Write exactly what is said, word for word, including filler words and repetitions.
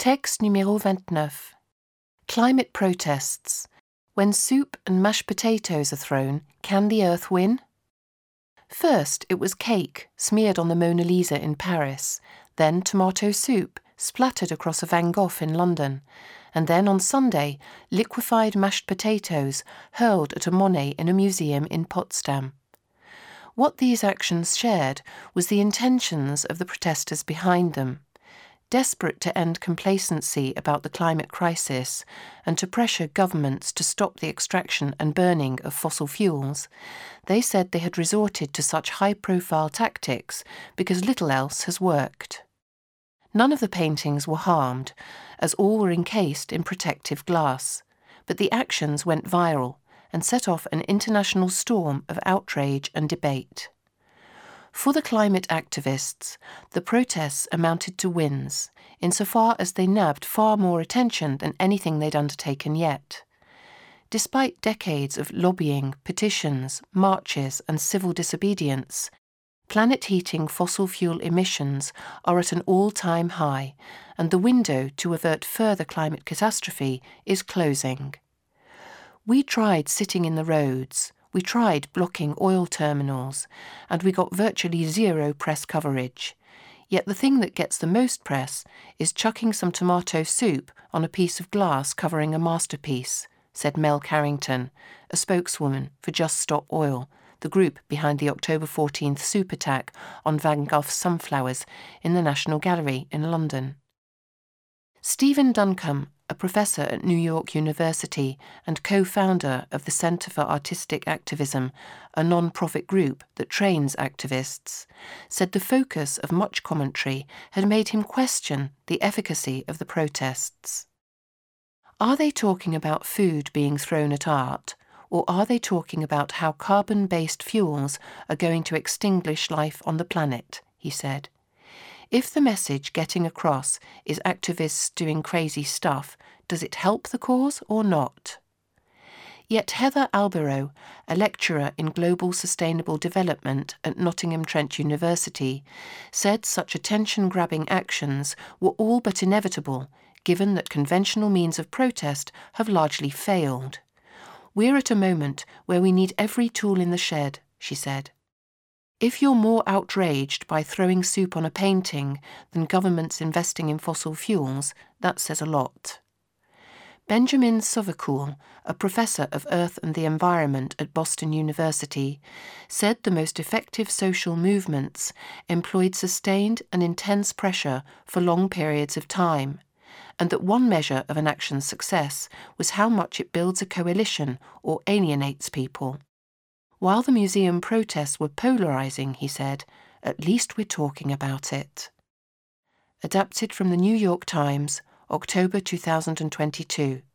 Texte numéro vingt-neuf. Climate protests. When soup and mashed potatoes are thrown, can the earth win? First, it was cake smeared on the Mona Lisa in Paris, then tomato soup splattered across a Van Gogh in London, and then on Sunday, liquefied mashed potatoes hurled at a Monet in a museum in Potsdam. What these actions shared was the intentions of the protesters behind them. Desperate to end complacency about the climate crisis and to pressure governments to stop the extraction and burning of fossil fuels, they said they had resorted to such high-profile tactics because little else has worked. None of the paintings were harmed, as all were encased in protective glass, but the actions went viral and set off an international storm of outrage and debate. For the climate activists, the protests amounted to wins, insofar as they nabbed far more attention than anything they'd undertaken yet. Despite decades of lobbying, petitions, marches, and civil disobedience, planet-heating fossil fuel emissions are at an all-time high, and the window to avert further climate catastrophe is closing. We tried sitting in the roads, we tried blocking oil terminals, and we got virtually zero press coverage. Yet the thing that gets the most press is chucking some tomato soup on a piece of glass covering a masterpiece, said Mel Carrington, a spokeswoman for Just Stop Oil, the group behind the October fourteenth soup attack on Van Gogh's sunflowers in the National Gallery in London. Stephen Duncombe, a professor at New York University and co-founder of the Center for Artistic Activism, a non-profit group that trains activists, said the focus of much commentary had made him question the efficacy of the protests. Are they talking about food being thrown at art, or are they talking about how carbon-based fuels are going to extinguish life on the planet, he said. If the message getting across is activists doing crazy stuff, does it help the cause or not? Yet Heather Alborough, a lecturer in global sustainable development at Nottingham Trent University, said such attention-grabbing actions were all but inevitable, given that conventional means of protest have largely failed. We're at a moment where we need every tool in the shed, she said. If you're more outraged by throwing soup on a painting than governments investing in fossil fuels, that says a lot. Benjamin Sovacool, a professor of Earth and the Environment at Boston University, said the most effective social movements employed sustained and intense pressure for long periods of time, and that one measure of an action's success was how much it builds a coalition or alienates people. While the museum protests were polarising, he said, at least we're talking about it. Adapted from the New York Times, October two thousand twenty-two.